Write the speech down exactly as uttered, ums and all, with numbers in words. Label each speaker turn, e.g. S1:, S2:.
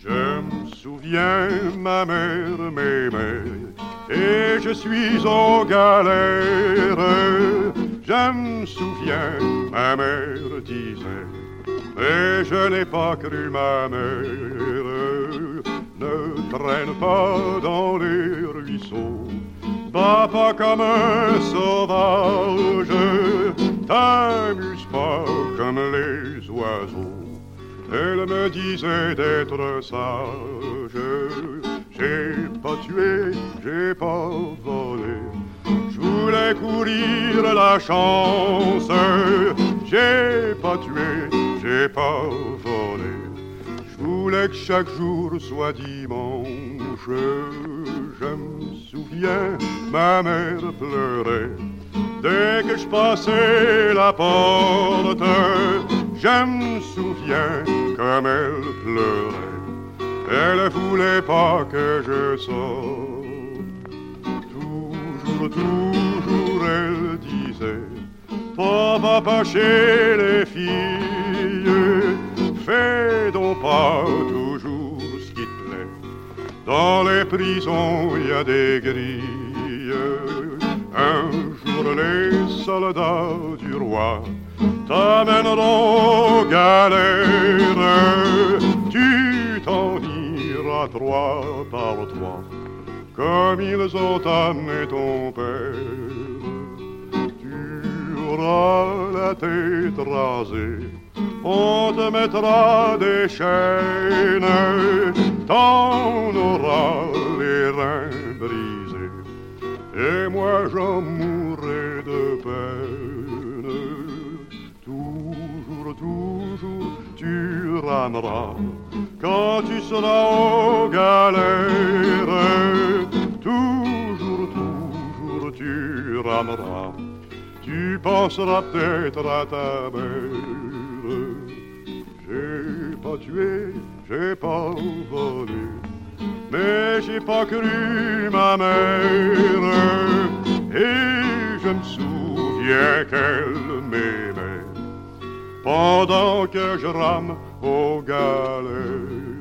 S1: Je me souviens, ma mère m'aimait, et je suis aux galères. Je me souviens, ma mère disait, mais je n'ai pas cru ma mère. Ne traîne pas dans les ruisseaux, bats pas comme un sauvage, t'amuse pas comme les oiseaux. Elle me disait d'être sage. J'ai pas tué, j'ai pas volé, je voulais courir la chance. J'ai pas tué, j'ai pas volé, je voulais que chaque jour soit dimanche. Je me souviens, ma mère pleurait dès que je passais la porte. Je me souviens comme elle pleurait, elle voulait pas que je sorte. Toujours, toujours elle disait, pas va pas chez les filles, fais donc pas toujours ce qui te plaît. Dans les prisons il y a des grilles. Un jour les soldats du roi t'amèneront aux galères. Tu t'en iras trois par trois, comme ils ont amené ton père. Tu auras la tête rasée, on te mettra des chaînes, t'en auras les reins brisés, et moi j'en mourrai de peine. Toujours, toujours tu rameras quand tu seras aux galères. Toujours, toujours tu rameras, tu penseras peut-être à ta mère. J'ai pas tué, j'ai pas volé, mais j'ai pas cru ma mère. Et je me souviens qu'elle m'aimait pendant que je rame aux galères.